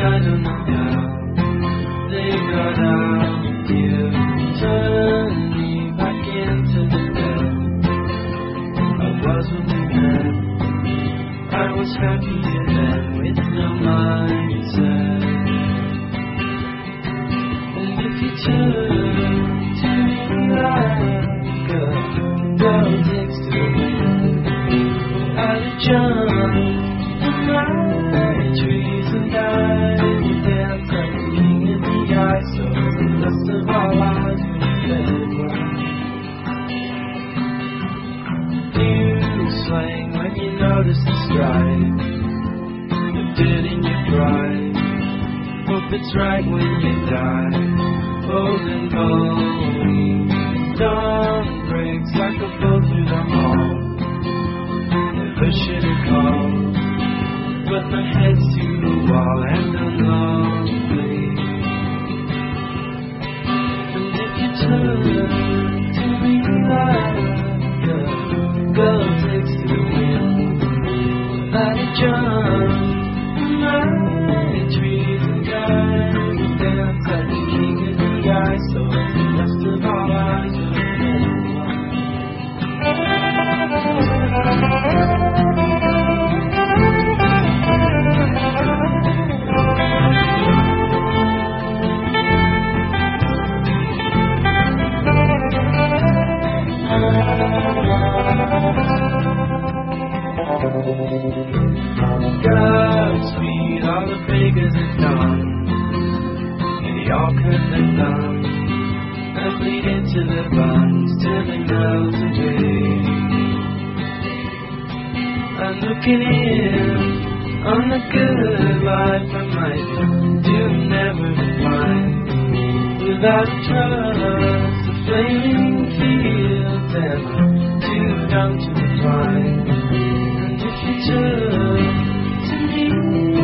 I don't know how they got out. You turned me back into the dead I was when we met. I was happier then with no mindset. And if you turn to me like a girl takes to the wind, I'd jump from my trees and die dance like a king in the ice. So the rest of our lives we live well. You swing when you notice the stride, the dirt in your pride. Hope it's right when you die. Old and going, dawn breaks like a bolt through the hall. Never should have called, but my head's to the wall and I'm lonely. And if you turn to me like a girl takes to the wind, let it jump from my trees and die dance like the king in the ice. So the rest of our lives will live well. Godspeed, all the beggars are done. They all cut their thumbs and bleed into their buns till they melt away. I'm looking in on the good life I might do never find. Without trust, the flaming fields and I'm too dumb to find. And if you turn to me